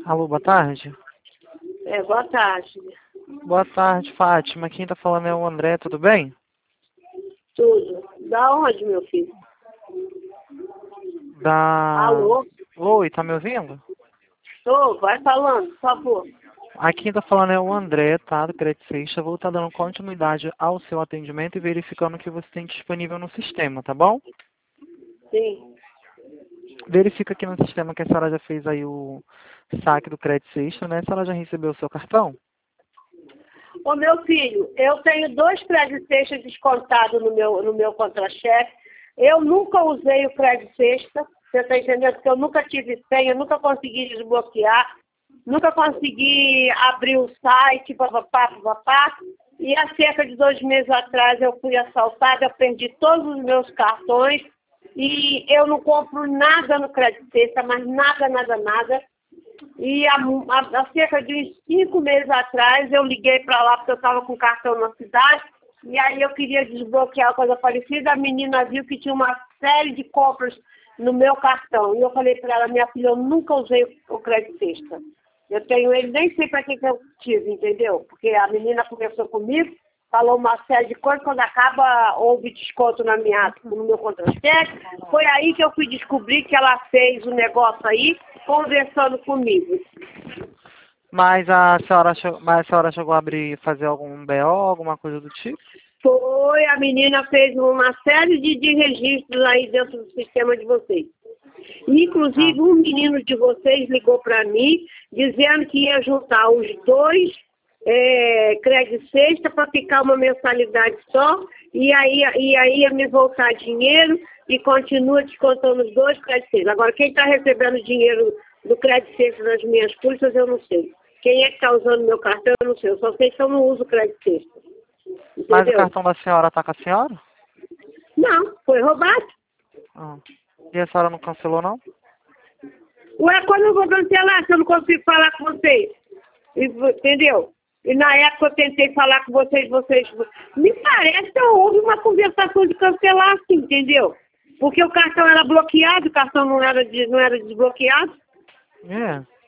Alô, boa tarde. Boa tarde. Boa tarde, Fátima. Quem tá falando é o André, tudo bem? Tudo. Da onde, meu filho? Alô? Oi, tá me ouvindo? Tô, vai falando, por favor. Aqui quem tá falando é o André, tá? Do Credit Sexta. Vou estar dando continuidade ao seu atendimento e verificando o que você tem disponível no sistema, tá bom? Sim. Verifica aqui no sistema que a senhora já fez aí o saque do Credit Sexta, né? A senhora já recebeu o seu cartão? Ô, meu filho, eu tenho 2 créditos extras descontados no meu contra-cheque. Eu nunca usei o crédito extra. Você tá entendendo? Porque eu nunca tive senha, nunca consegui desbloquear, nunca consegui abrir o site, papapá. E há cerca de 2 meses atrás eu fui assaltada, eu perdi todos os meus cartões e eu não compro nada no crédito extra, mas nada. E há cerca de uns 5 meses atrás eu liguei para lá porque eu estava com cartão na cidade e aí eu queria desbloquear coisa parecida. A menina viu que tinha uma série de compras no meu cartão e eu falei para ela: minha filha, eu nunca usei o crédito extra. Eu tenho ele, nem sei para que eu tive, entendeu? Porque a menina conversou comigo, falou uma série de coisas, quando acaba houve desconto no meu contra-cheque. Foi aí que eu fui descobrir que ela fez o negócio aí, conversando comigo. Mas a senhora chegou a abrir, fazer algum BO, alguma coisa do tipo? Foi, a menina fez uma série de registros aí dentro do sistema de vocês. Inclusive, um menino de vocês ligou para mim, dizendo que ia juntar os 2 créditos sexta para ficar uma mensalidade só, e aí ia me voltar dinheiro e continua descontando os 2 créditos sexta. Agora, quem está recebendo dinheiro do crédito sexta das minhas custas, eu não sei. Quem é que está usando meu cartão, eu não sei. Eu só sei que eu não uso crédito sexta. Entendeu? Mas o cartão da senhora está com a senhora? Não, foi roubado. E a senhora não cancelou, não? Ué, quando eu vou cancelar se eu não consigo falar com vocês? Entendeu? E na época eu tentei falar com vocês. Me parece que houve uma conversação de cancelar, assim, entendeu? Porque o cartão era bloqueado, o cartão não era desbloqueado.